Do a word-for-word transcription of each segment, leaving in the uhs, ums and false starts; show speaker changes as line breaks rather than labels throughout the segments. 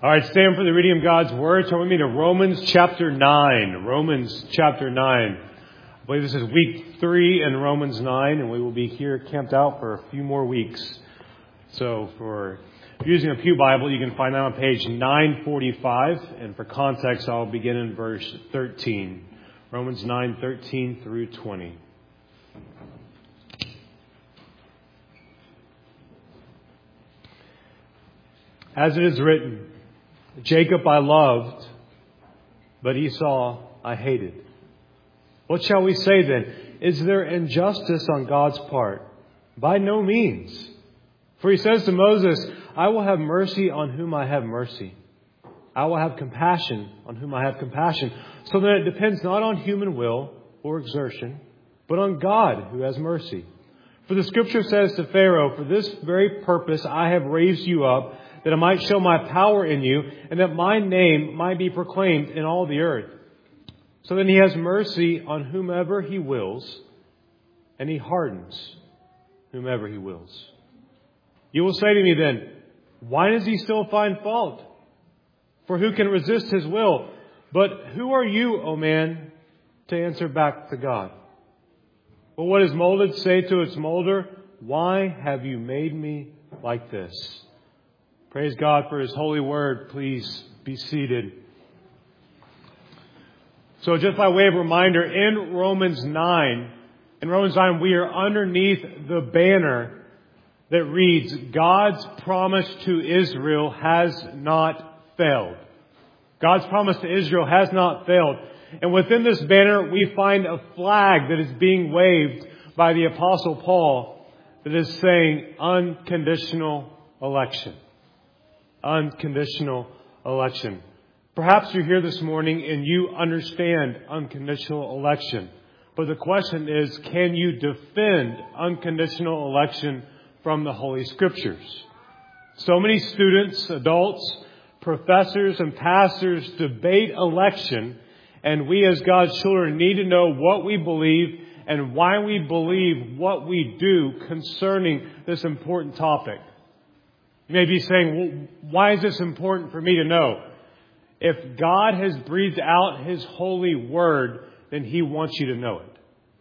All right, stand for the reading of God's Word. Turn with me to Romans chapter nine. Romans chapter nine. I believe this is week three in Romans nine, and we will be here camped out for a few more weeks. So for using a Pew Bible, you can find that on page nine forty-five. And for context, I'll begin in verse thirteen. Romans nine, thirteen through twenty. As it is written, Jacob I loved, but Esau I hated. What shall we say then? Is there injustice on God's part? By no means. For he says to Moses, I will have mercy on whom I have mercy. I will have compassion on whom I have compassion. So that it depends not on human will or exertion, but on God who has mercy. For the scripture says to Pharaoh, for this very purpose I have raised you up, that I might show my power in you, and that my name might be proclaimed in all the earth. So then he has mercy on whomever he wills, and he hardens whomever he wills. You will say to me then, why does he still find fault? For who can resist his will? But who are you, O man, to answer back to God? Well, what is molded, say to its molder, why have you made me like this? Praise God for His holy word. Please be seated. So just by way of reminder, in Romans nine, in Romans nine, we are underneath the banner that reads, God's promise to Israel has not failed. God's promise to Israel has not failed. And within this banner, we find a flag that is being waved by the Apostle Paul that is saying unconditional election. Unconditional election. Perhaps you're here this morning and you understand unconditional election. But the question is, can you defend unconditional election from the Holy Scriptures? So many students, adults, professors, and pastors debate election, and we as God's children need to know what we believe and why we believe what we do concerning this important topic. You may be saying, well, why is this important for me to know? If God has breathed out His holy word, then He wants you to know it.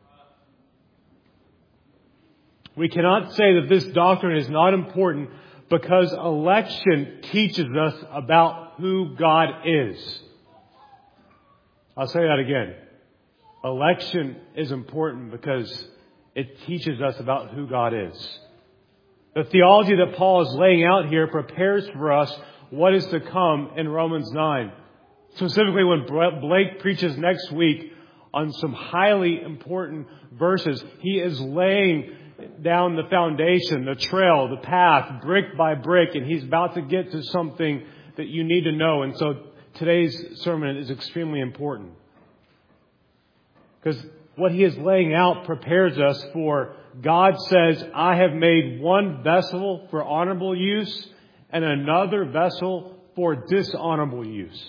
We cannot say that this doctrine is not important because election teaches us about who God is. I'll say that again. Election is important because it teaches us about who God is. The theology that Paul is laying out here prepares for us what is to come in Romans nine. Specifically when Blake preaches next week on some highly important verses, he is laying down the foundation, the trail, the path, brick by brick, and he's about to get to something that you need to know. And so today's sermon is extremely important. Because what he is laying out prepares us for God says, I have made one vessel for honorable use and another vessel for dishonorable use.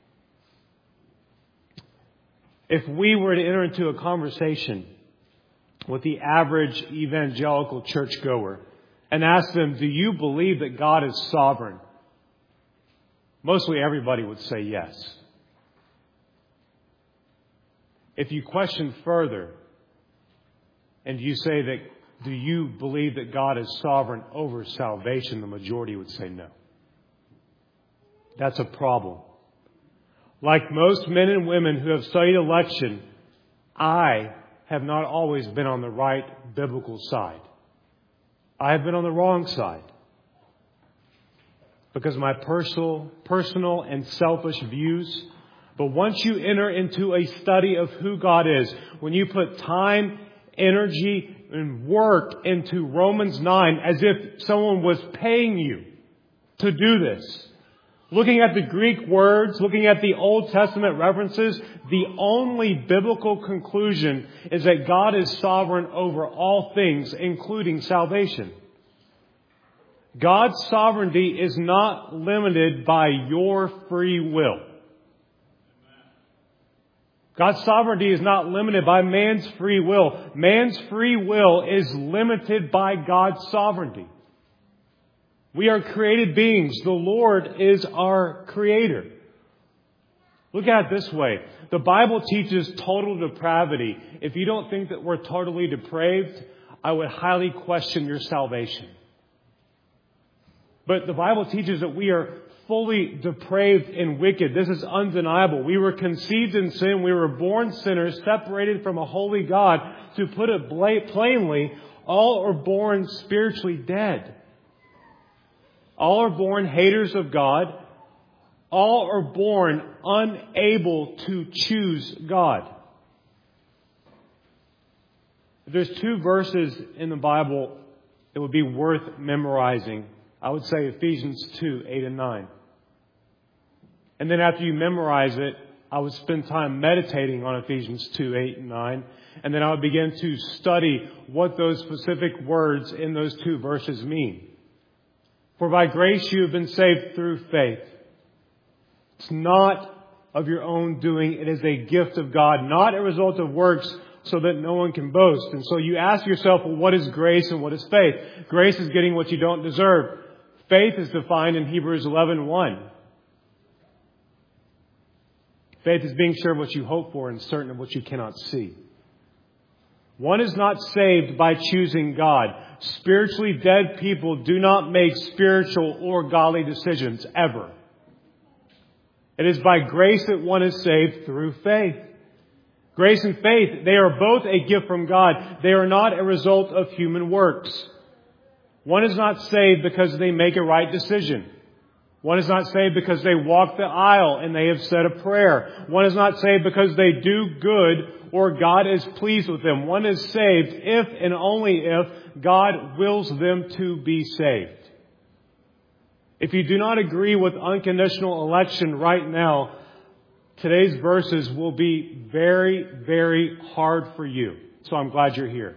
If we were to enter into a conversation with the average evangelical churchgoer and ask them, do you believe that God is sovereign? Mostly everybody would say yes. If you question further, and you say that, do you believe that God is sovereign over salvation? The majority would say no. That's a problem. Like most men and women who have studied election, I have not always been on the right biblical side. I have been on the wrong side. Because of my personal, personal and selfish views. But once you enter into a study of who God is, when you put time, energy, and work into Romans nine as if someone was paying you to do this. Looking at the Greek words, looking at the Old Testament references, the only biblical conclusion is that God is sovereign over all things, including salvation. God's sovereignty is not limited by your free will. God's sovereignty is not limited by man's free will. Man's free will is limited by God's sovereignty. We are created beings. The Lord is our Creator. Look at it this way. The Bible teaches total depravity. If you don't think that we're totally depraved, I would highly question your salvation. But the Bible teaches that we are fully depraved and wicked. This is undeniable. We were conceived in sin. We were born sinners, separated from a holy God. To put it plainly, all are born spiritually dead. All are born haters of God. All are born unable to choose God. If there's two verses in the Bible that would be worth memorizing, I would say Ephesians two, eight and nine. And then after you memorize it, I would spend time meditating on Ephesians two, eight and nine. And then I would begin to study what those specific words in those two verses mean. For by grace you have been saved through faith. It's not of your own doing. It is a gift of God, not a result of works, so that no one can boast. And so you ask yourself, well, what is grace and what is faith? Grace is getting what you don't deserve. Faith is defined in Hebrews eleven one. Faith is being sure of what you hope for and certain of what you cannot see. One is not saved by choosing God. Spiritually dead people do not make spiritual or godly decisions, ever. It is by grace that one is saved through faith. Grace and faith, they are both a gift from God. They are not a result of human works. One is not saved because they make a right decision. One is not saved because they walk the aisle and they have said a prayer. One is not saved because they do good or God is pleased with them. One is saved if and only if God wills them to be saved. If you do not agree with unconditional election right now, today's verses will be very, very hard for you. So I'm glad you're here.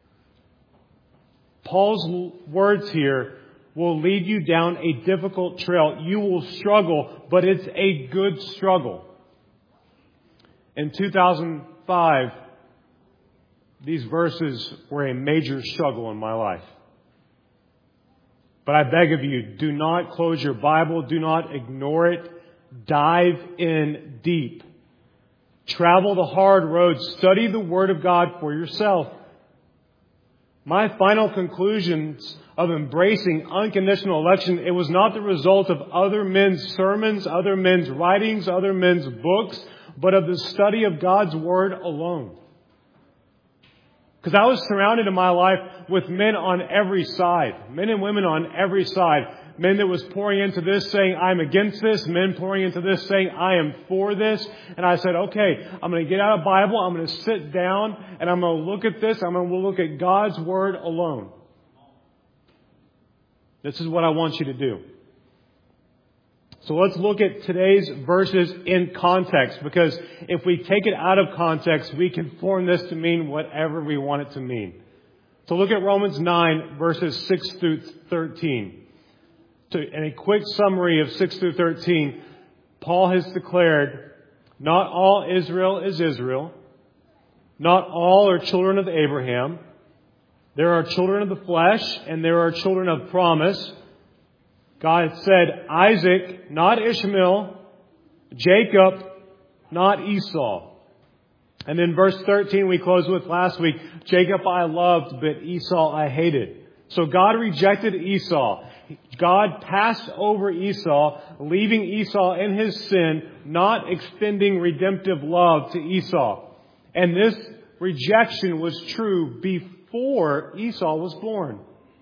Paul's words here will lead you down a difficult trail. You will struggle, but it's a good struggle. In two thousand five, these verses were a major struggle in my life. But I beg of you, do not close your Bible. Do not ignore it. Dive in deep. Travel the hard road. Study the Word of God for yourself. My final conclusions of embracing unconditional election, it was not the result of other men's sermons, other men's writings, other men's books, but of the study of God's Word alone. Because I was surrounded in my life with men on every side, men and women on every side. Men that was pouring into this saying, I'm against this. Men pouring into this saying, I am for this. And I said, okay, I'm going to get out of the Bible. I'm going to sit down and I'm going to look at this. I'm going to look at God's Word alone. This is what I want you to do. So let's look at today's verses in context, because if we take it out of context, we can form this to mean whatever we want it to mean. So look at Romans nine, verses six through thirteen. To, in a quick summary of six through thirteen, Paul has declared, not all Israel is Israel. Not all are children of Abraham. There are children of the flesh and there are children of promise. God said Isaac, not Ishmael. Jacob, not Esau. And in verse thirteen we closed with last week, Jacob I loved, but Esau I hated. So God rejected Esau. God passed over Esau, leaving Esau in his sin, not extending redemptive love to Esau. And this rejection was true before Esau was born.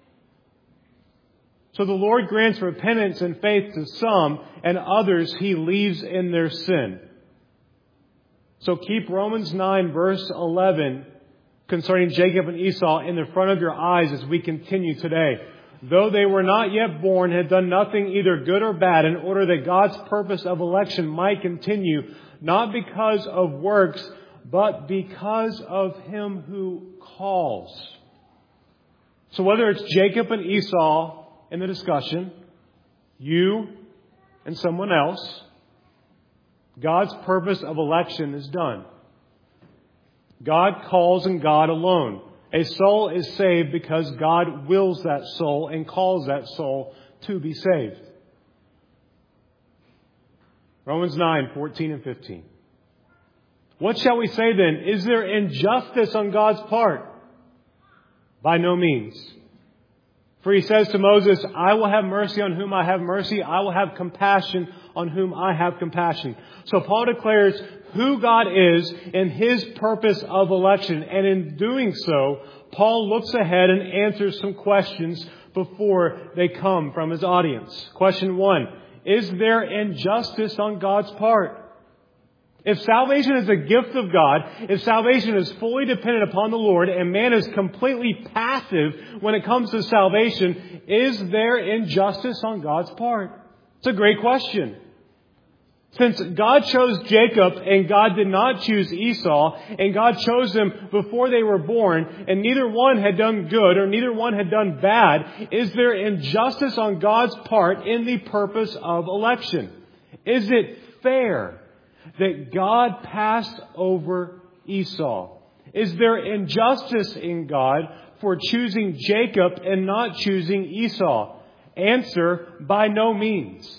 So the Lord grants repentance and faith to some, and others He leaves in their sin. So keep Romans nine verse eleven concerning Jacob and Esau in the front of your eyes as we continue today. Though they were not yet born, had done nothing either good or bad, in order that God's purpose of election might continue, not because of works, but because of Him who calls. So whether it's Jacob and Esau in the discussion, you and someone else, God's purpose of election is done. God calls and God alone. A soul is saved because God wills that soul and calls that soul to be saved. Romans nine, fourteen and fifteen. What shall we say then? Is there injustice on God's part? By no means. For he says to Moses, I will have mercy on whom I have mercy. I will have compassion on whom I have compassion. So Paul declares who God is in His purpose of election. And in doing so, Paul looks ahead and answers some questions before they come from his audience. Question one, is there injustice on God's part? If salvation is a gift of God, if salvation is fully dependent upon the Lord, and man is completely passive when it comes to salvation, is there injustice on God's part? It's a great question. Since God chose Jacob and God did not choose Esau, and God chose them before they were born, and neither one had done good or neither one had done bad, is there injustice on God's part in the purpose of election? Is it fair that God passed over Esau? Is there injustice in God for choosing Jacob and not choosing Esau? Answer, by no means.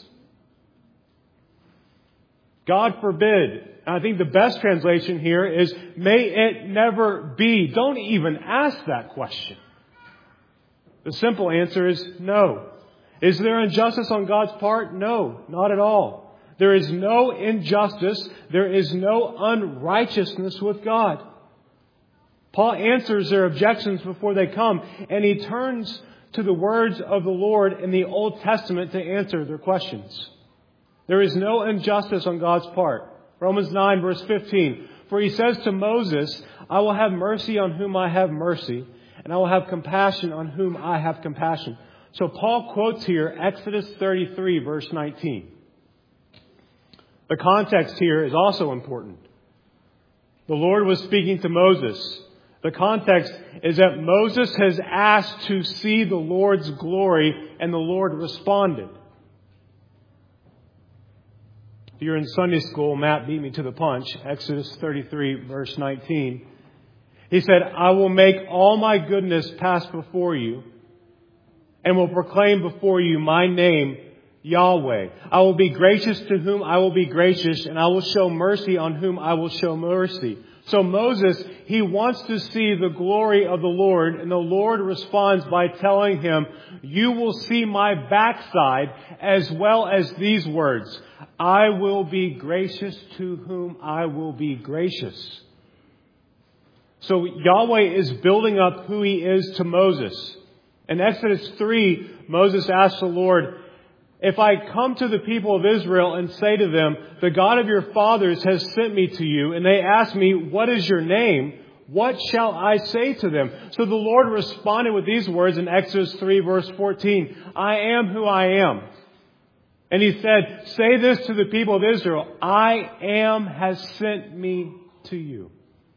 God forbid. And I think the best translation here is, may it never be. Don't even ask that question. The simple answer is no. Is there injustice on God's part? No, not at all. There is no injustice. There is no unrighteousness with God. Paul answers their objections before they come, and he turns to the words of the Lord in the Old Testament to answer their questions. There is no injustice on God's part. Romans nine, verse fifteen. For he says to Moses, I will have mercy on whom I have mercy, and I will have compassion on whom I have compassion. So Paul quotes here Exodus thirty-three, verse nineteen. The context here is also important. The Lord was speaking to Moses. The context is that Moses has asked to see the Lord's glory, and the Lord responded. If you're in Sunday school, Matt beat me to the punch. Exodus thirty-three, verse nineteen. He said, I will make all my goodness pass before you, and will proclaim before you my name, Yahweh. I will be gracious to whom I will be gracious, and I will show mercy on whom I will show mercy. So Moses, he wants to see the glory of the Lord, and the Lord responds by telling him, you will see my backside, as well as these words, I will be gracious to whom I will be gracious. So Yahweh is building up who He is to Moses. In Exodus three, Moses asked the Lord, if I come to the people of Israel and say to them, the God of your fathers has sent me to you, and they ask me, what is your name? What shall I say to them? So the Lord responded with these words in Exodus three, verse fourteen, I am who I am. And He said, say this to the people of Israel, I am has sent me to you.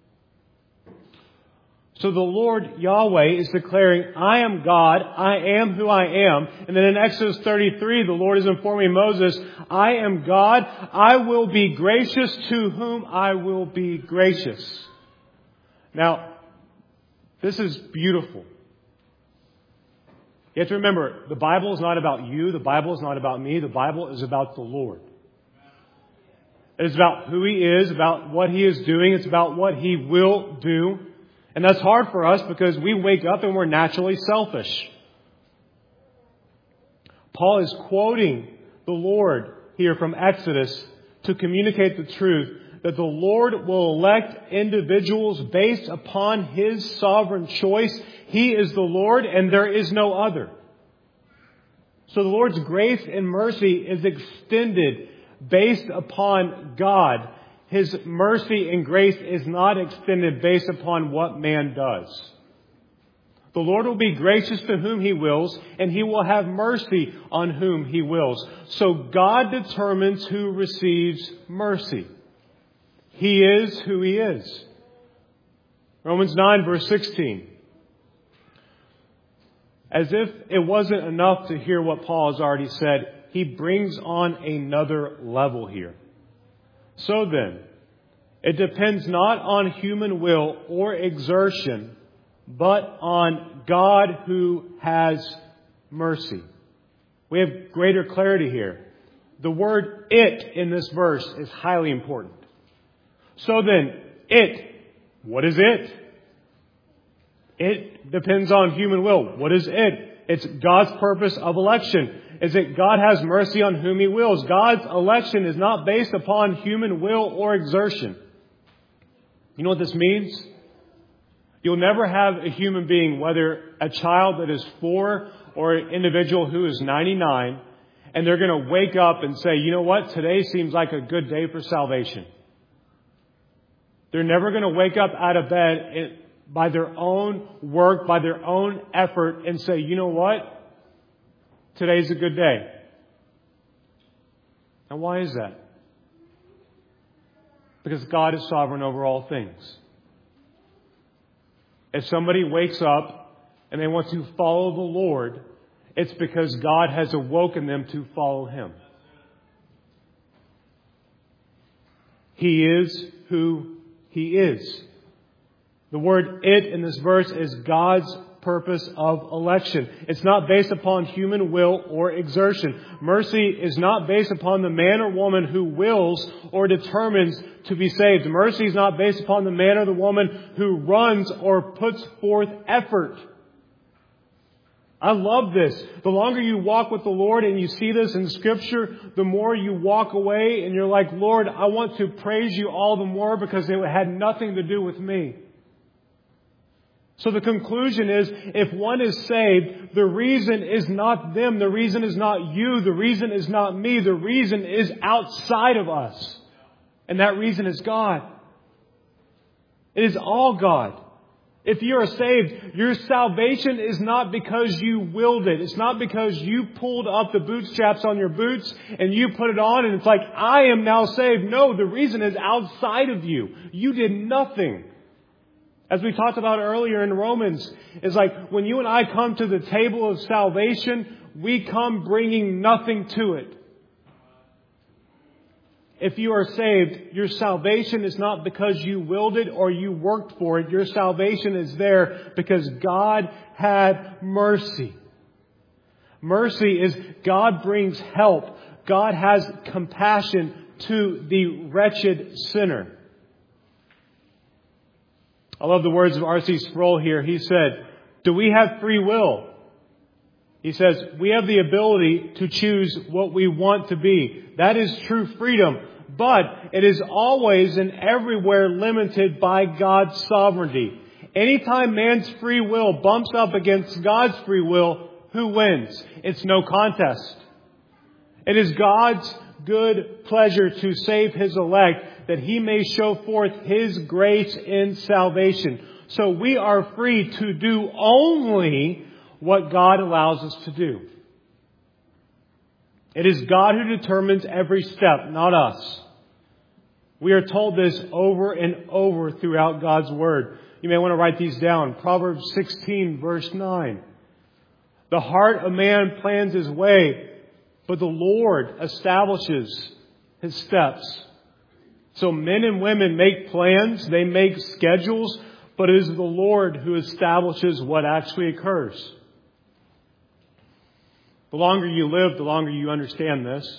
So the Lord Yahweh is declaring, I am God, I am who I am. And then in Exodus thirty-three, the Lord is informing Moses, I am God, I will be gracious to whom I will be gracious. Now, this is beautiful. You have to remember, the Bible is not about you, the Bible is not about me, the Bible is about the Lord. It is about who He is, about what He is doing, it's about what He will do. And that's hard for us because we wake up and we're naturally selfish. Paul is quoting the Lord here from Exodus to communicate the truth that the Lord will elect individuals based upon His sovereign choice. He is the Lord and there is no other. So the Lord's grace and mercy is extended based upon God. His mercy and grace is not extended based upon what man does. The Lord will be gracious to whom He wills, and He will have mercy on whom He wills. So God determines who receives mercy. He is who He is. Romans nine, verse sixteen. As if it wasn't enough to hear what Paul has already said, he brings on another level here. So then, it depends not on human will or exertion, but on God who has mercy. we have greater clarity here. The word it in this verse is highly important. So then, it, what is it? It depends on human will. What is it? It's God's purpose of election. Is it God has mercy on whom He wills? God's election is not based upon human will or exertion. You know what this means? You'll never have a human being, whether a child that is four or an individual who is ninety-nine, and they're going to wake up and say, you know what, today seems like a good day for salvation. They're never going to wake up out of bed by their own work, by their own effort, and say, you know what, today's a good day. Now, why is that? Because God is sovereign over all things. If somebody wakes up and they want to follow the Lord, it's because God has awoken them to follow Him. He is who He is. The word it in this verse is God's purpose of election. It's not based upon human will or exertion. Mercy is not based upon the man or woman who wills or determines to be saved. Mercy is not based upon the man or the woman who runs or puts forth effort. I love this. The longer you walk with the Lord and you see this in Scripture, the more you walk away and you're like, Lord, I want to praise you all the more because it had nothing to do with me. So the conclusion is, if one is saved, the reason is not them. The reason is not you. The reason is not me. The reason is outside of us. And that reason is God. It is all God. If you are saved, your salvation is not because you willed it. It's not because you pulled up the bootstraps on your boots and you put it on and it's like, I am now saved. No, the reason is outside of you. You did nothing. As we talked about earlier in Romans, it's like when you and I come to the table of salvation, we come bringing nothing to it. If you are saved, your salvation is not because you willed it or you worked for it. Your salvation is there because God had mercy. Mercy is God brings help. God has compassion to the wretched sinner. I love the words of R C Sproul here. He said, do we have free will? He says, we have the ability to choose what we want to be. That is true freedom. But it is always and everywhere limited by God's sovereignty. Anytime man's free will bumps up against God's free will, who wins? It's no contest. It is God's good pleasure to save His elect, that He may show forth His grace in salvation. So we are free to do only what God allows us to do. It is God who determines every step, not us. We are told this over and over throughout God's Word. You may want to write these down. Proverbs sixteen, verse nine. The heart of man plans his way, but the Lord establishes his steps. So men and women make plans, they make schedules, but it is the Lord who establishes what actually occurs. The longer you live, the longer you understand this.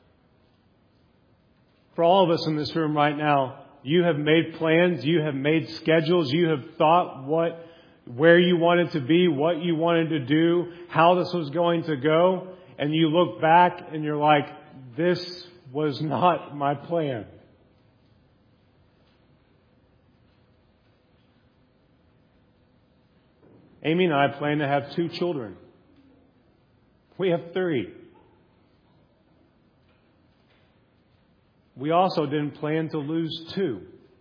For all of us in this room right now, you have made plans, you have made schedules, you have thought what, where you wanted to be, what you wanted to do, how this was going to go, and you look back and you're like, this was not my plan. Amy and I plan to have two children. We have three. We also didn't plan to lose two.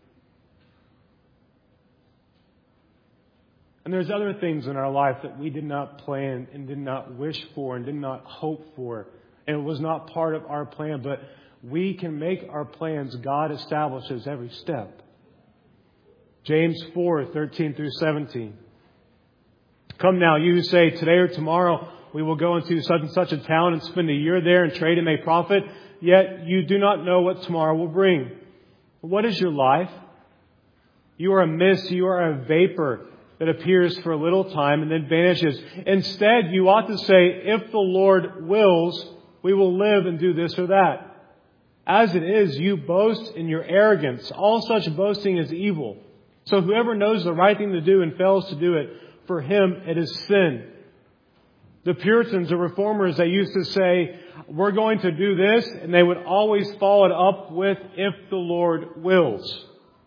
And there's other things in our life that we did not plan and did not wish for and did not hope for. And it was not part of our plan. But we can make our plans. God establishes every step. James four, thirteen through seventeen. Come now, you who say, today or tomorrow we will go into such and such a town and spend a year there and trade and make profit. Yet you do not know what tomorrow will bring. What is your life? You are a mist, you are a vapor. that appears for a little time and then vanishes. Instead, you ought to say, if the Lord wills, we will live and do this or that. As it is, you boast in your arrogance. All such boasting is evil. So whoever knows the right thing to do and fails to do it, for him it is sin. The Puritans, the Reformers, they used to say, we're going to do this, and they would always follow it up with, if the Lord wills.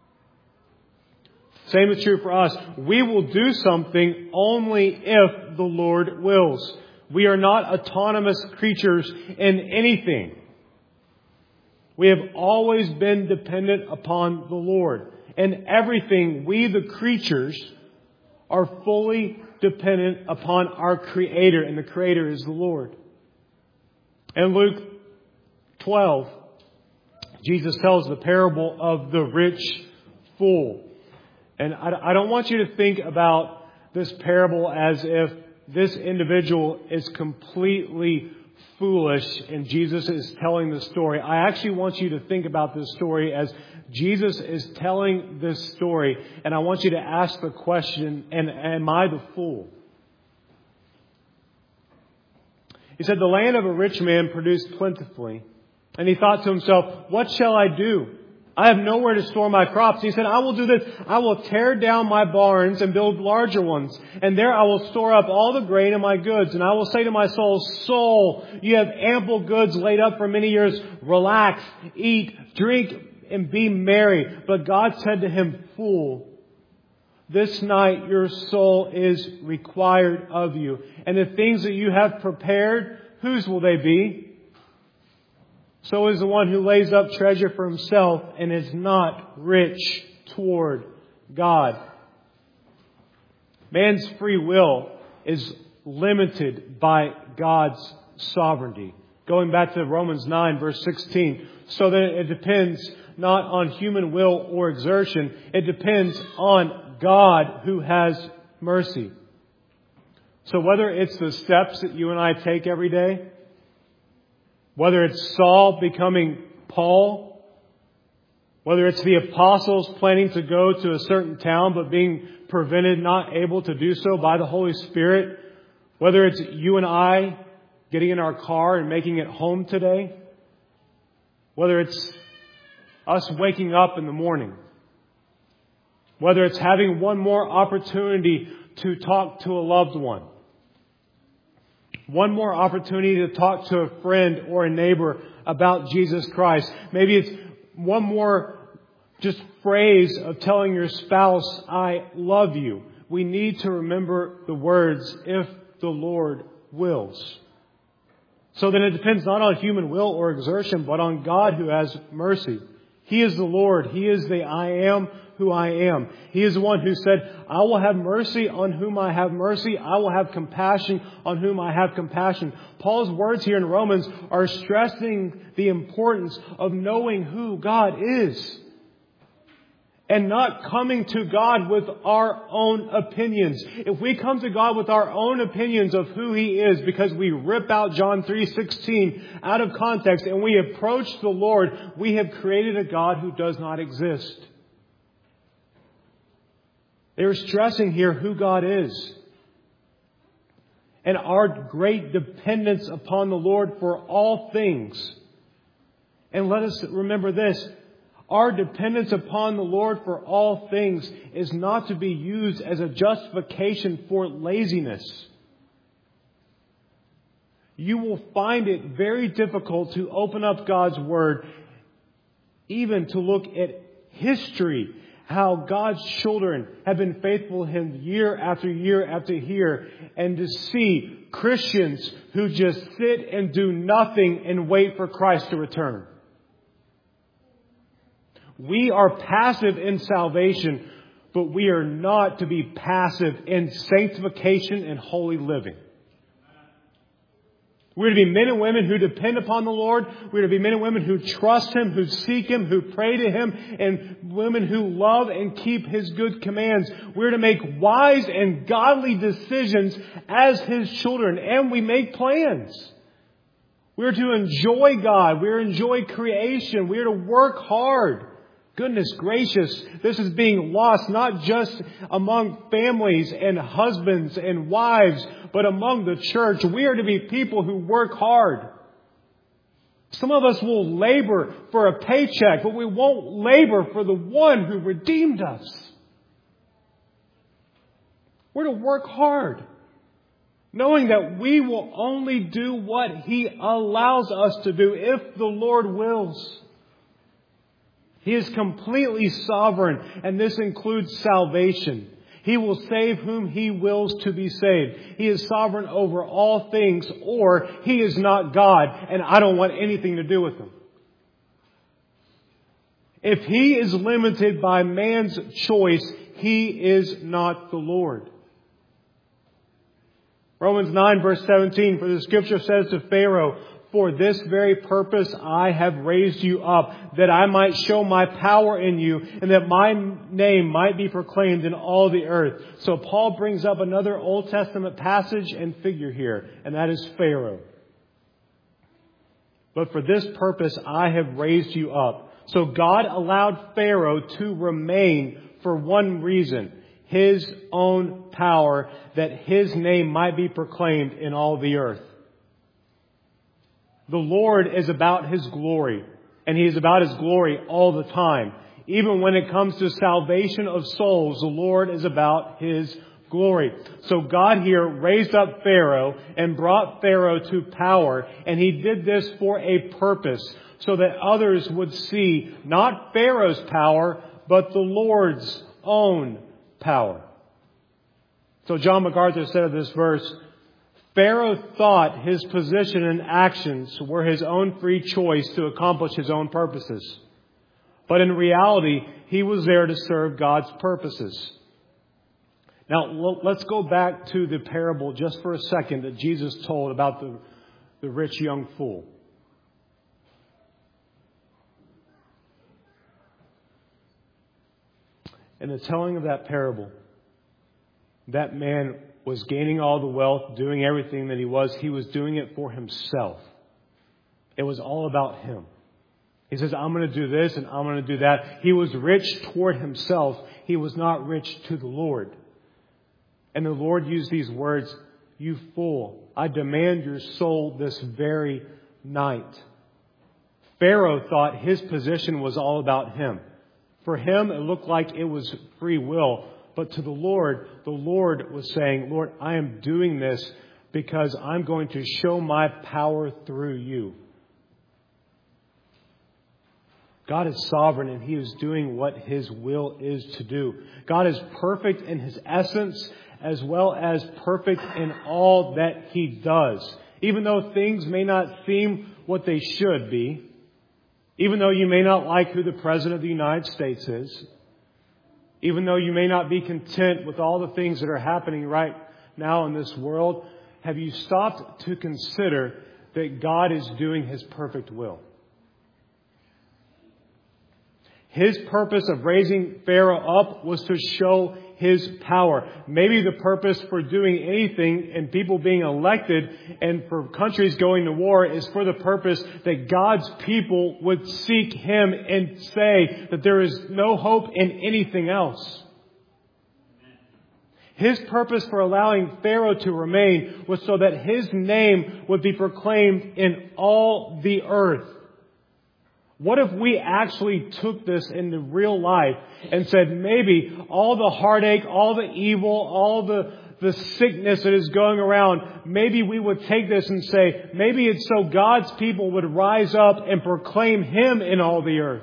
Same is true for us. We will do something only if the Lord wills. We are not autonomous creatures in anything. We have always been dependent upon the Lord. In everything, we the creatures are fully dependent upon our Creator, and the Creator is the Lord. In Luke twelve, Jesus tells the parable of the rich fool. And I don't want you to think about this parable as if this individual is completely foolish and Jesus is telling the story. I actually want you to think about this story as Jesus is telling this story, and I want you to ask the question, and am I the fool? He said, the land of a rich man produced plentifully, and he thought to himself, what shall I do? I have nowhere to store my crops. He said, I will do this. I will tear down my barns and build larger ones. And there I will store up all the grain and my goods. And I will say to my soul, soul, you have ample goods laid up for many years. Relax, eat, drink, and be merry. But God said to him, fool, this night your soul is required of you. And the things that you have prepared, whose will they be? So is the one who lays up treasure for himself and is not rich toward God. Man's free will is limited by God's sovereignty. Going back to Romans nine, verse sixteen. So that it depends not on human will or exertion. It depends on God who has mercy. So whether it's the steps that you and I take every day, whether it's Saul becoming Paul, whether it's the apostles planning to go to a certain town but being prevented, not able to do so by the Holy Spirit, whether it's you and I getting in our car and making it home today, whether it's us waking up in the morning, whether it's having one more opportunity to talk to a loved one, one more opportunity to talk to a friend or a neighbor about Jesus Christ. Maybe it's one more just phrase of telling your spouse, I love you. We need to remember the words, if the Lord wills. So then it depends not on human will or exertion, but on God who has mercy. He is the Lord. He is the I am who I am. He is the one who said, I will have mercy on whom I have mercy. I will have compassion on whom I have compassion. Paul's words here in Romans are stressing the importance of knowing who God is. And not coming to God with our own opinions. If we come to God with our own opinions of who He is, because we rip out John three sixteen out of context and we approach the Lord, we have created a God who does not exist. They were stressing here who God is. And our great dependence upon the Lord for all things. And let us remember this. Our dependence upon the Lord for all things is not to be used as a justification for laziness. You will find it very difficult to open up God's Word, even to look at history, how God's children have been faithful to Him year after year after year, and to see Christians who just sit and do nothing and wait for Christ to return. We are passive in salvation, but we are not to be passive in sanctification and holy living. We're to be men and women who depend upon the Lord. We're to be men and women who trust Him, who seek Him, who pray to Him, and women who love and keep His good commands. We're to make wise and godly decisions as His children, and we make plans. We're to enjoy God. We're to enjoy creation. We're to work hard. Goodness gracious, this is being lost not just among families and husbands and wives, but among the church. We are to be people who work hard. Some of us will labor for a paycheck, but we won't labor for the one who redeemed us. We're to work hard, knowing that we will only do what He allows us to do if the Lord wills. He is completely sovereign, and this includes salvation. He will save whom He wills to be saved. He is sovereign over all things, or He is not God, and I don't want anything to do with Him. If He is limited by man's choice, He is not the Lord. Romans nine verse seventeen, for the Scripture says to Pharaoh, "For this very purpose I have raised you up, that I might show my power in you, and that my name might be proclaimed in all the earth." So Paul brings up another Old Testament passage and figure here, and that is Pharaoh. "But for this purpose I have raised you up." So God allowed Pharaoh to remain for one reason: His own power, that His name might be proclaimed in all the earth. The Lord is about His glory, and He is about His glory all the time. Even when it comes to salvation of souls, the Lord is about His glory. So God here raised up Pharaoh and brought Pharaoh to power, and He did this for a purpose, so that others would see not Pharaoh's power, but the Lord's own power. So John MacArthur said of this verse, Pharaoh thought his position and actions were his own free choice to accomplish his own purposes. But in reality, he was there to serve God's purposes. Now, let's go back to the parable just for a second that Jesus told about the, the rich young fool. In the telling of that parable, that man was gaining all the wealth, doing everything that he was. He was doing it for himself. It was all about him. He says, I'm going to do this and I'm going to do that. He was rich toward himself. He was not rich to the Lord. And the Lord used these words, "You fool, I demand your soul this very night." Pharaoh thought his position was all about him. For him, it looked like it was free will. But to the Lord, the Lord was saying, Lord, I am doing this because I'm going to show my power through you. God is sovereign and He is doing what His will is to do. God is perfect in His essence as well as perfect in all that He does. Even though things may not seem what they should be, even though you may not like who the President of the United States is, even though you may not be content with all the things that are happening right now in this world, have you stopped to consider that God is doing His perfect will? His purpose of raising Pharaoh up was to show His power. Maybe the purpose for doing anything and people being elected and for countries going to war is for the purpose that God's people would seek Him and say that there is no hope in anything else. His purpose for allowing Pharaoh to remain was so that His name would be proclaimed in all the earth. What if we actually took this into real life and said maybe all the heartache, all the evil, all the, the sickness that is going around, maybe we would take this and say, maybe it's so God's people would rise up and proclaim Him in all the earth.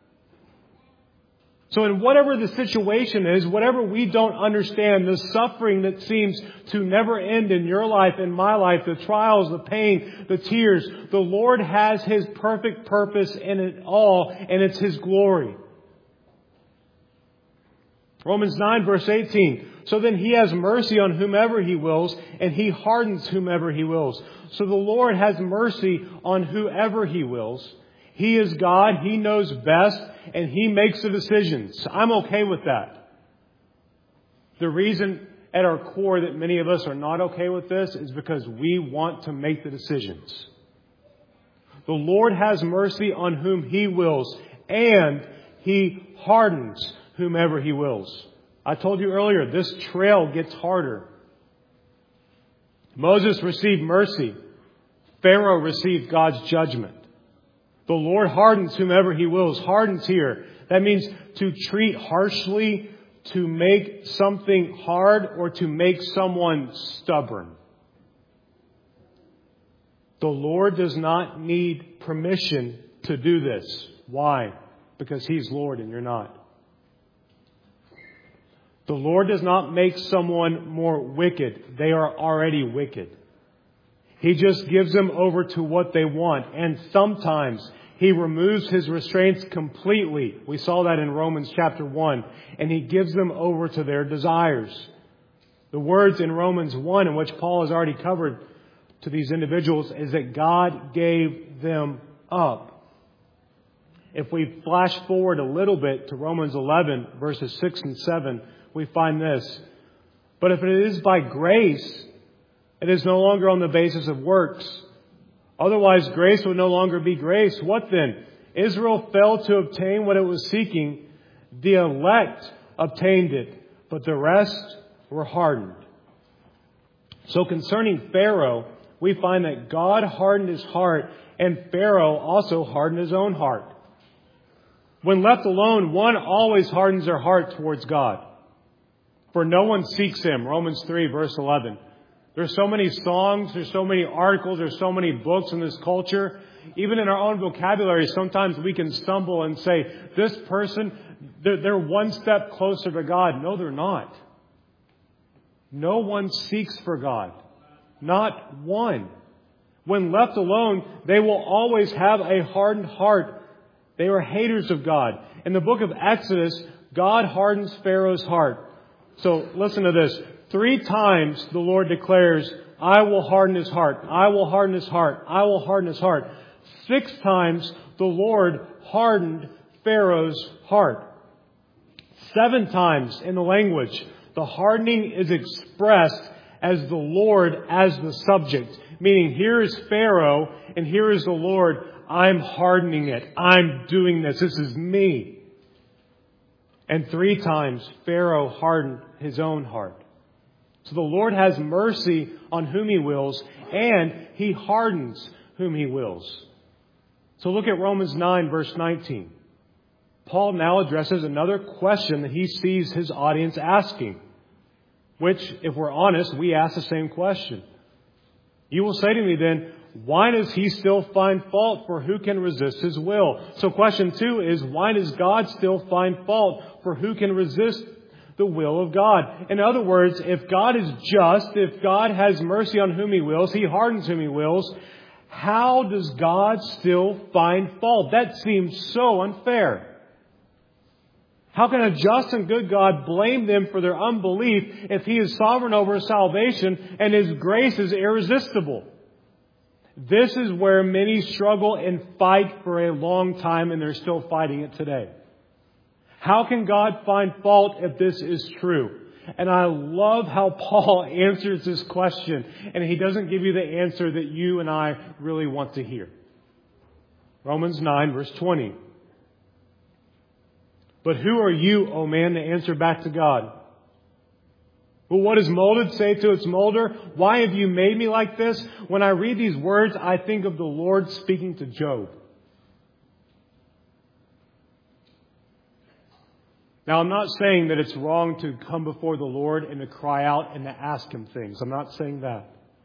So in whatever the situation is, whatever we don't understand, the suffering that seems to never end in your life, in my life, the trials, the pain, the tears, the Lord has His perfect purpose in it all, and it's His glory. Romans nine verse eighteen. So then He has mercy on whomever He wills, and He hardens whomever He wills. So the Lord has mercy on whoever He wills. He is God. He knows best. And He makes the decisions. I'm okay with that. The reason at our core that many of us are not okay with this is because we want to make the decisions. The Lord has mercy on whom He wills. And He hardens whomever He wills. I told you earlier, this trail gets harder. Moses received mercy. Pharaoh received God's judgment. The Lord hardens whomever He wills. Hardens here. That means to treat harshly, to make something hard, or to make someone stubborn. The Lord does not need permission to do this. Why? Because He's Lord and you're not. The Lord does not make someone more wicked. They are already wicked. He just gives them over to what they want. And sometimes He removes His restraints completely. We saw that in Romans chapter one. And He gives them over to their desires. The words in Romans one, in which Paul has already covered to these individuals, is that God gave them up. If we flash forward a little bit to Romans eleven, verses six and seven, we find this. But if it is by grace, it is no longer on the basis of works. Otherwise, grace would no longer be grace. What then? Israel failed to obtain what it was seeking. The elect obtained it, but the rest were hardened. So concerning Pharaoh, we find that God hardened his heart, and Pharaoh also hardened his own heart. When left alone, one always hardens their heart towards God. For no one seeks Him. Romans three, verse eleven. There's so many songs, there's so many articles, there's so many books in this culture. Even in our own vocabulary, sometimes we can stumble and say, this person, they're, they're one step closer to God. No, they're not. No one seeks for God. Not one. When left alone, they will always have a hardened heart. They are haters of God. In the book of Exodus, God hardens Pharaoh's heart. So listen to this. Three times the Lord declares, I will harden his heart. I will harden his heart. I will harden his heart. Six times the Lord hardened Pharaoh's heart. Seven times in the language, the hardening is expressed as the Lord as the subject. Meaning, here is Pharaoh and here is the Lord. I'm hardening it. I'm doing this. This is me. And three times Pharaoh hardened his own heart. So the Lord has mercy on whom He wills, and He hardens whom He wills. So look at Romans nine, verse nineteen. Paul now addresses another question that he sees his audience asking, which, if we're honest, we ask the same question. You will say to me then, why does He still find fault? For who can resist His will? So question two is, why does God still find fault? For who can resist the will of God? In other words, if God is just, if God has mercy on whom He wills, He hardens whom He wills, how does God still find fault? That seems so unfair. How can a just and good God blame them for their unbelief if He is sovereign over salvation and His grace is irresistible? This is where many struggle and fight for a long time, and they're still fighting it today. How can God find fault if this is true? And I love how Paul answers this question, and he doesn't give you the answer that you and I really want to hear. Romans nine, verse twenty. But who are you, O man, to answer back to God? Well, what does molded say to its molder? Why have you made me like this? When I read these words, I think of the Lord speaking to Job. Now, I'm not saying that it's wrong to come before the Lord and to cry out and to ask Him things. I'm not saying that.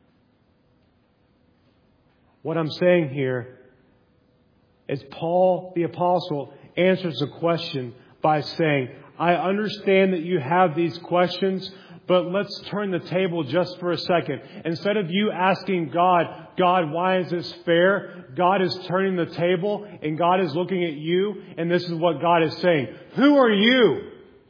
What I'm saying here is Paul, the apostle, answers the question by saying, I understand that you have these questions, but let's turn the table just for a second. Instead of you asking God, God, why is this fair? God is turning the table and God is looking at you, and this is what God is saying. Who are you?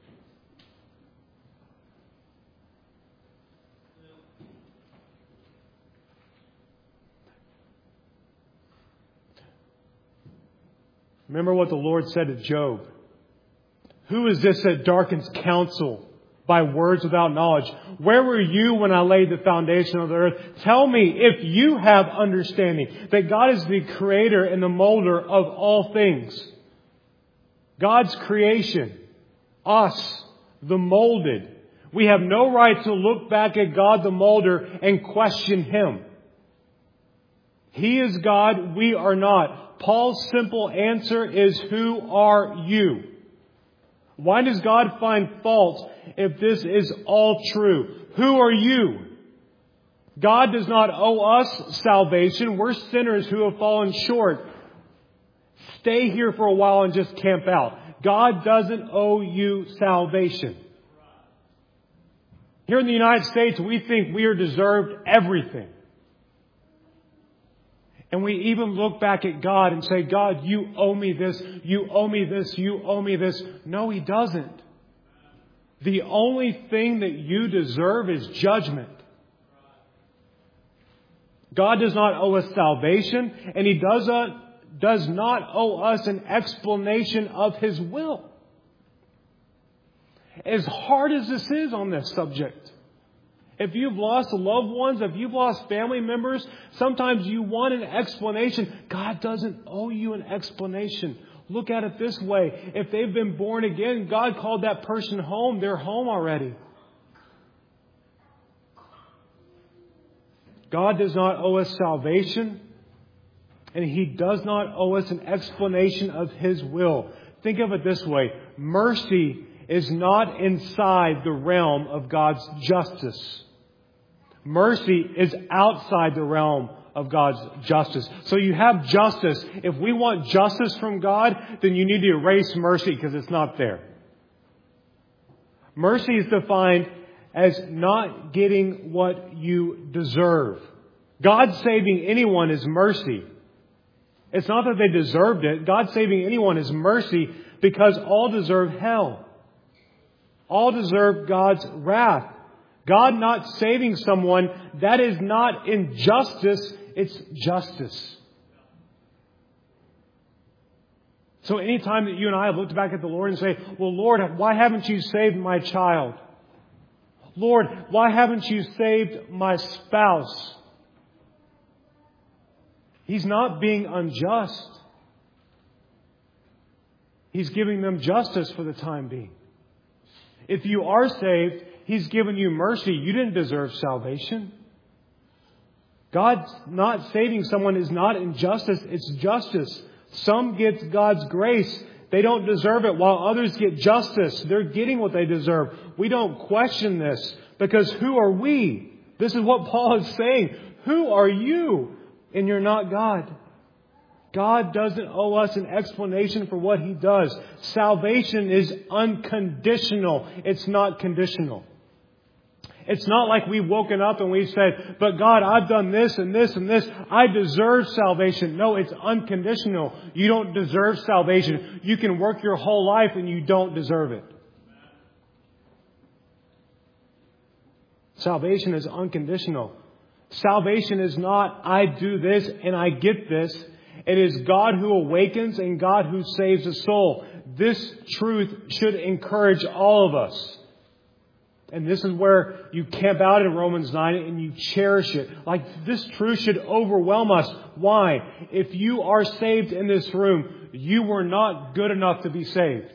Remember what the Lord said to Job. Who is this that darkens counsel by words without knowledge? Where were you when I laid the foundation of the earth? Tell me if you have understanding that God is the creator and the molder of all things. God's creation, us, the molded. We have no right to look back at God the molder and question Him. He is God, we are not. Paul's simple answer is, who are you? Why does God find fault if this is all true? Who are you? God does not owe us salvation. We're sinners who have fallen short. Stay here for a while and just camp out. God doesn't owe you salvation. Here in the United States, we think we are deserved everything. And we even look back at God and say, God, you owe me this, you owe me this, you owe me this. No, He doesn't. The only thing that you deserve is judgment. God does not owe us salvation, and He does not, does not owe us an explanation of His will. As hard as this is on this subject, if you've lost loved ones, if you've lost family members, sometimes you want an explanation. God doesn't owe you an explanation. Look at it this way. If they've been born again, God called that person home. They're home already. God does not owe us salvation, and He does not owe us an explanation of His will. Think of it this way. Mercy is not inside the realm of God's justice. Mercy is outside the realm of God's justice. So you have justice. If we want justice from God, then you need to erase mercy because it's not there. Mercy is defined as not getting what you deserve. God saving anyone is mercy. It's not that they deserved it. God saving anyone is mercy because all deserve hell. All deserve God's wrath. God not saving someone, that is not injustice, it's justice. So anytime that you and I have looked back at the Lord and say, well, Lord, why haven't you saved my child? Lord, why haven't you saved my spouse? He's not being unjust. He's giving them justice for the time being. If you are saved, He's given you mercy. You didn't deserve salvation. God not saving someone is not injustice, it's justice. Some get God's grace. They don't deserve it, while others get justice. They're getting what they deserve. We don't question this, because who are we? This is what Paul is saying. Who are you? And you're not God. God doesn't owe us an explanation for what He does. Salvation is unconditional. It's not conditional. It's not like we've woken up and we've said, but God, I've done this and this and this. I deserve salvation. No, it's unconditional. You don't deserve salvation. You can work your whole life and you don't deserve it. Salvation is unconditional. Salvation is not, I do this and I get this. It is God who awakens and God who saves a soul. This truth should encourage all of us. And this is where you camp out in Romans nine and you cherish it. Like, this truth should overwhelm us. Why? If you are saved in this room, you were not good enough to be saved.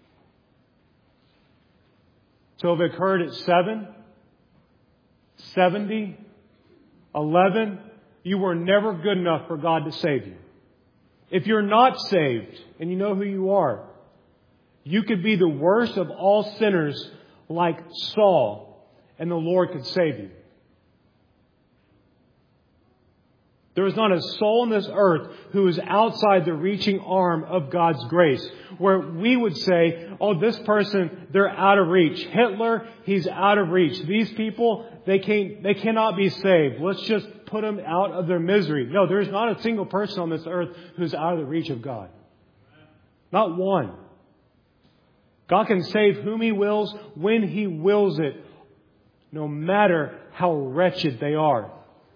So if it occurred at seven, seventy, eleven, you were never good enough for God to save you. If you're not saved, and you know who you are, you could be the worst of all sinners like Saul, and the Lord could save you. There is not a soul on this earth who is outside the reaching arm of God's grace, where we would say, oh, this person, they're out of reach. Hitler, he's out of reach. These people, they can't, they cannot be saved. Let's just put them out of their misery. No, there's not a single person on this earth who's out of the reach of God. Not one. God can save whom He wills, when He wills it, no matter how wretched they are.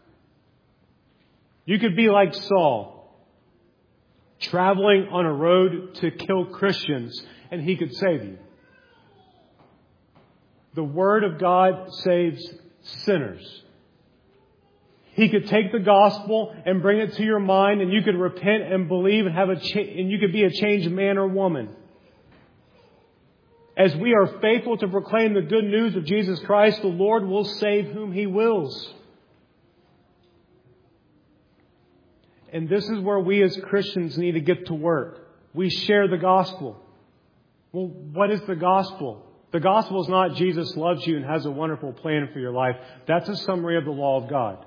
You could be like Saul, traveling on a road to kill Christians, and he could save you. The Word of God saves sinners. He could take the gospel and bring it to your mind, and you could repent and believe and have a cha- and you could be a changed man or woman. As we are faithful to proclaim the good news of Jesus Christ, the Lord will save whom He wills. And this is where we as Christians need to get to work. We share the gospel. Well, what is the gospel? The gospel is not Jesus loves you and has a wonderful plan for your life. That's a summary of the law of God.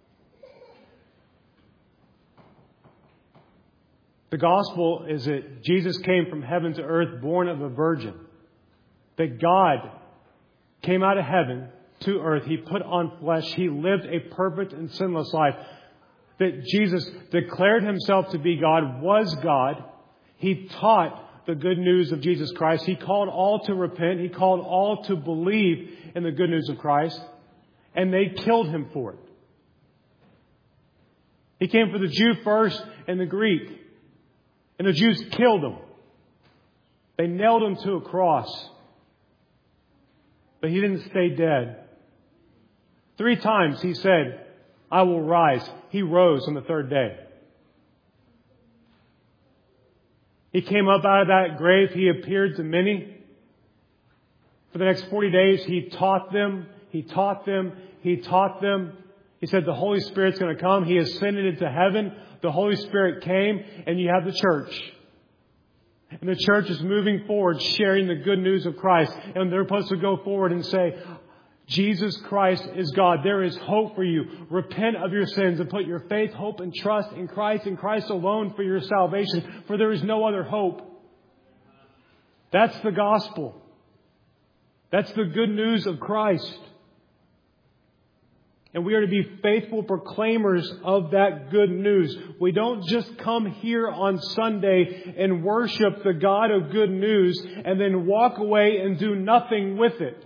The gospel is that Jesus came from heaven to earth, born of a virgin. That God came out of heaven to earth. He put on flesh. He lived a perfect and sinless life. That Jesus declared Himself to be God, was God. He taught the good news of Jesus Christ. He called all to repent. He called all to believe in the good news of Christ. And they killed Him for it. He came for the Jew first and the Greek. And the Jews killed Him. They nailed Him to a cross. But He didn't stay dead. Three times He said, I will rise. He rose on the third day. He came up out of that grave. He appeared to many. For the next forty days, He taught them. He taught them. He taught them. He said the Holy Spirit's going to come. He ascended into heaven. The Holy Spirit came, and you have the church. And the church is moving forward, sharing the good news of Christ. And they're supposed to go forward and say, Jesus Christ is God. There is hope for you. Repent of your sins and put your faith, hope, and trust in Christ and Christ alone for your salvation. For there is no other hope. That's the gospel. That's the good news of Christ. And we are to be faithful proclaimers of that good news. We don't just come here on Sunday and worship the God of good news and then walk away and do nothing with it.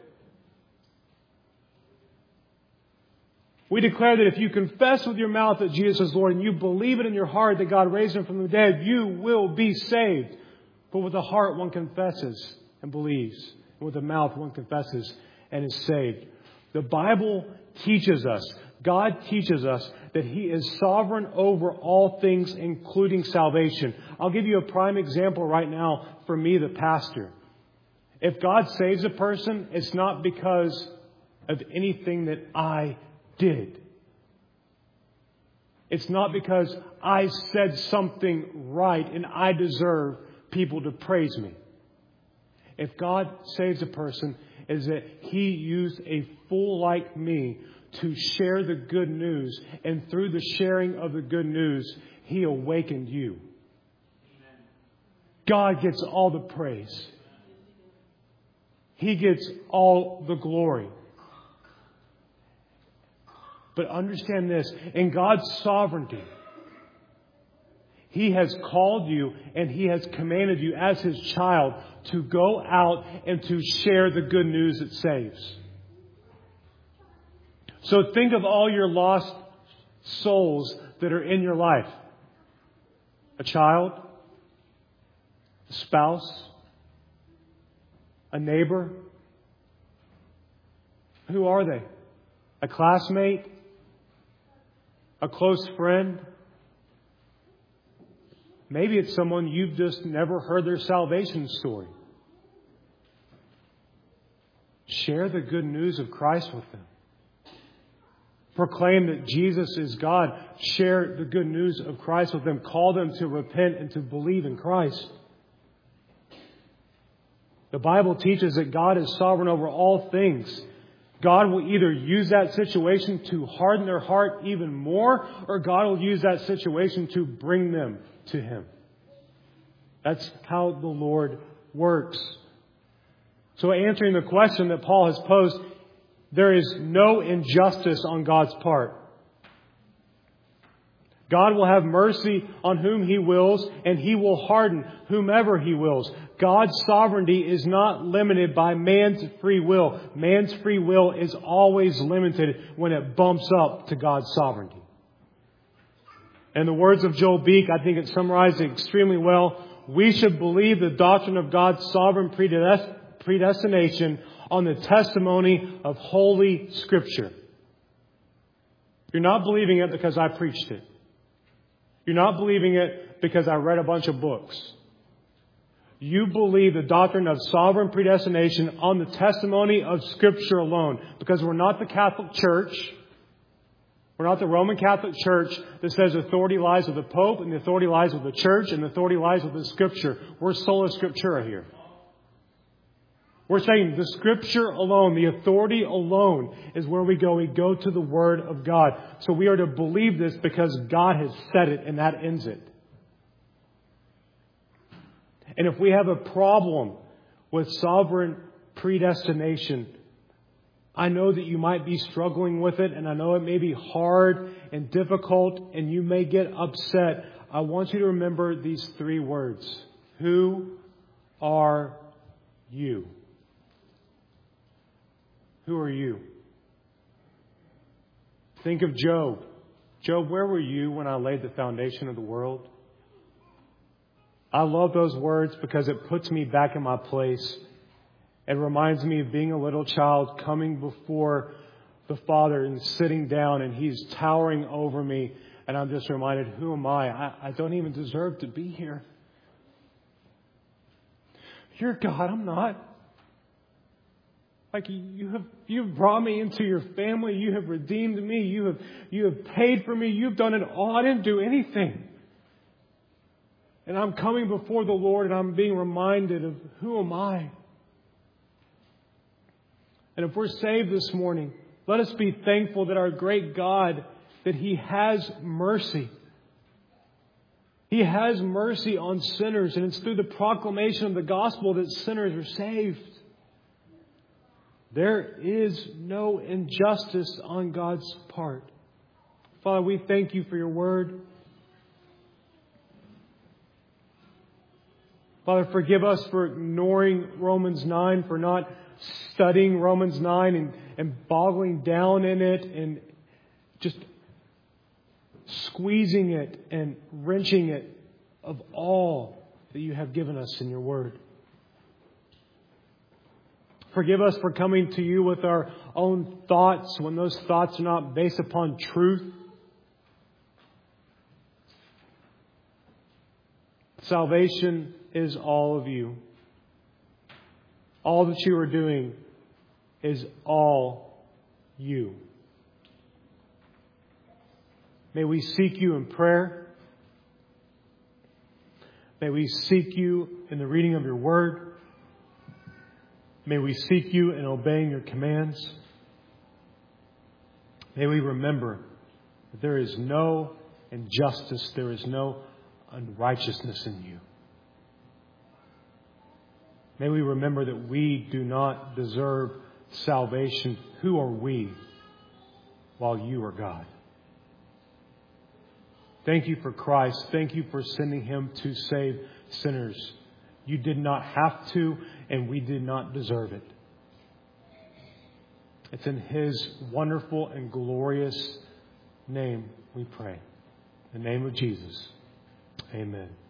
We declare that if you confess with your mouth that Jesus is Lord and you believe it in your heart that God raised Him from the dead, you will be saved. But with the heart one confesses and believes. And with the mouth one confesses and is saved. The Bible teaches us, God teaches us that He is sovereign over all things, including salvation. I'll give you a prime example right now for me, the pastor. If God saves a person, it's not because of anything that I did. It's not because I said something right and I deserve people to praise me. If God saves a person, is that He used a fool like me to share the good news. And through the sharing of the good news, He awakened you. God gets all the praise. He gets all the glory. But understand this, in God's sovereignty, He has called you and He has commanded you as His child to go out and to share the good news that saves. So think of all your lost souls that are in your life. A child, a spouse, a neighbor. Who are they? A classmate? A close friend? Maybe it's someone you've just never heard their salvation story. Share the good news of Christ with them. Proclaim that Jesus is God. Share the good news of Christ with them. Call them to repent and to believe in Christ. The Bible teaches that God is sovereign over all things. God will either use that situation to harden their heart even more, or God will use that situation to bring them to Him. That's how the Lord works. So answering the question that Paul has posed, there is no injustice on God's part. God will have mercy on whom He wills, and He will harden whomever He wills. God's sovereignty is not limited by man's free will. Man's free will is always limited when it bumps up to God's sovereignty. In the words of Joel Beek, I think it summarizes it extremely well. We should believe the doctrine of God's sovereign predestination on the testimony of Holy Scripture. You're not believing it because I preached it. You're not believing it because I read a bunch of books. you believe the doctrine of sovereign predestination on the testimony of Scripture alone. Because we're not the Catholic Church. We're not the Roman Catholic Church that says authority lies with the Pope and the authority lies with the Church and the authority lies with the Scripture. We're sola scriptura here. We're saying the Scripture alone, the authority alone is where we go. We go to the Word of God. So we are to believe this because God has said it and that ends it. And if we have a problem with sovereign predestination, I know that you might be struggling with it, and I know it may be hard and difficult, and you may get upset. I want you to remember these three words. Who are you? Who are you? Think of Job. Job, where were you when I laid the foundation of the world? I love those words because it puts me back in my place. It reminds me of being a little child coming before the Father and sitting down, and He's towering over me. And I'm just reminded, who am I? I, I don't even deserve to be here. You're God, I'm not. Like you have, you've brought me into your family. You have redeemed me. You have, you have paid for me. You've done it all. I didn't do anything. And I'm coming before the Lord and I'm being reminded of who am I? And if we're saved this morning, let us be thankful that our great God, that He has mercy. He has mercy on sinners, and it's through the proclamation of the gospel that sinners are saved. There is no injustice on God's part. Father, we thank You for Your word. Father, forgive us for ignoring Romans nine, for not studying Romans nine and, and boggling down in it and just squeezing it and wrenching it of all that You have given us in Your word. Forgive us for coming to You with our own thoughts when those thoughts are not based upon truth. Salvation is all of You. All that You are doing is all You. May we seek You in prayer. May we seek You in the reading of Your word. May we seek You in obeying Your commands. May we remember that there is no injustice, there is no unrighteousness in You. May we remember that we do not deserve salvation. Who are we while You are God? Thank You for Christ. Thank You for sending Him to save sinners. You did not have to, and we did not deserve it. It's in His wonderful and glorious name we pray. In the name of Jesus. Amen.